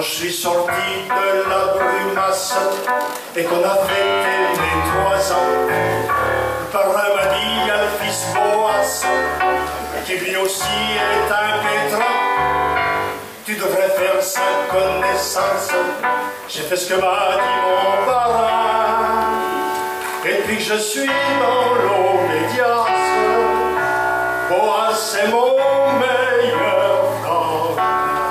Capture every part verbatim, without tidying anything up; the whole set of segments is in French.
je suis sorti de la brumasse et qu'on a fêté mes trois ans, le parrain m'a dit, il y a le fils Boas, qui lui aussi est un pétrin. Tu devrais faire sa connaissance. J'ai fait ce que m'a dit mon parrain. Et puis que je suis dans l'obédience, Boas c'est mon meilleur frère.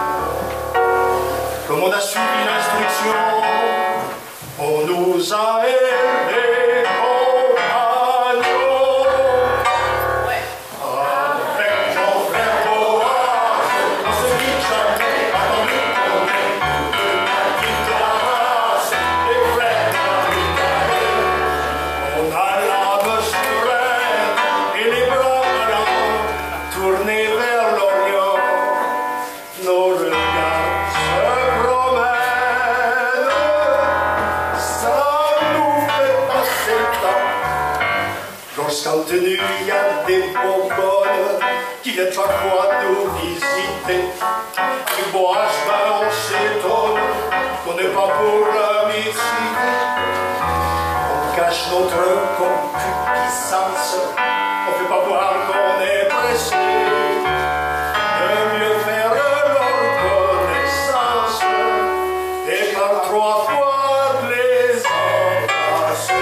Comme on a suivi l'instruction, on nous a élevés compagnons. Ouais. Avec mon frère Boas, on se dit jamais attendu qu'on est tous deux natifs de la race, les frères d'Américains. On a l'âme sereine et les bras blancs tournés vers l'Orient. Nos regards se promènent, ça nous fait passer le temps. Lorsqu'en tenue il y a des Bourgognes qui viennent parfois nous visiter, avec Boas, ben on s'étonne qu'on n'est pas pour l'amitié. On cache notre concupiscence, on fait pas voir qu'on est pressé de mieux faire leur connaissance et par trois fois de les embrasser.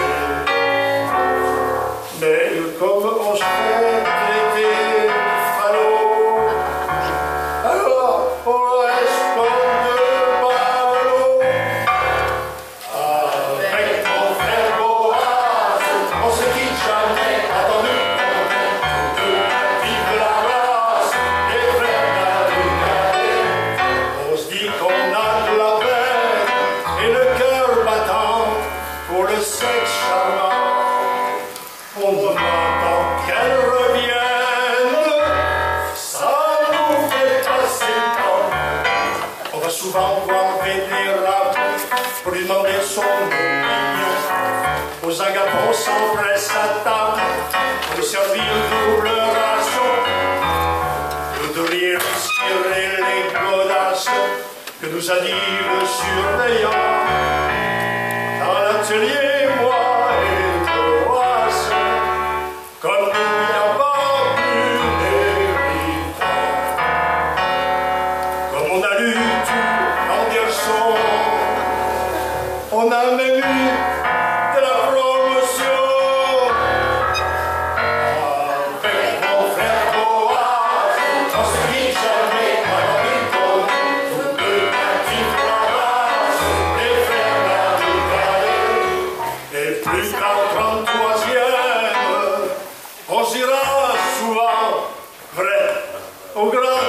Mais comme on se fait traiter falot, alors on reste comme deux ballots. Avec mon frère Boas, on se quitte jamais, attendu qu'on est tous deux natifs de la race, les frères d'Américains. On se dit qu'on a de la peine et le cœur battant pour le sexe charmant. On demande qu'elle revienne, ça nous fait passer le temps. On va souvent voir Vénérable pour lui demander son opinion. Aux agapes, on s'empresse à table pour lui servir une double ration. Nous devrions tirer les godasses que nous a dit le surveillant. Dans l'atelier, moi et Boas, comme nous, il n'y a pas plus d'héritage. Comme on a lu tout en garçon, on a même eu de la promotion. Avec mon frère Boas, on se dit jamais attendu qu'on est tous deux natifs de la race, les frères d'Américains. Et plus qu'en trente-troisième, on ira souvent, vrai, au grand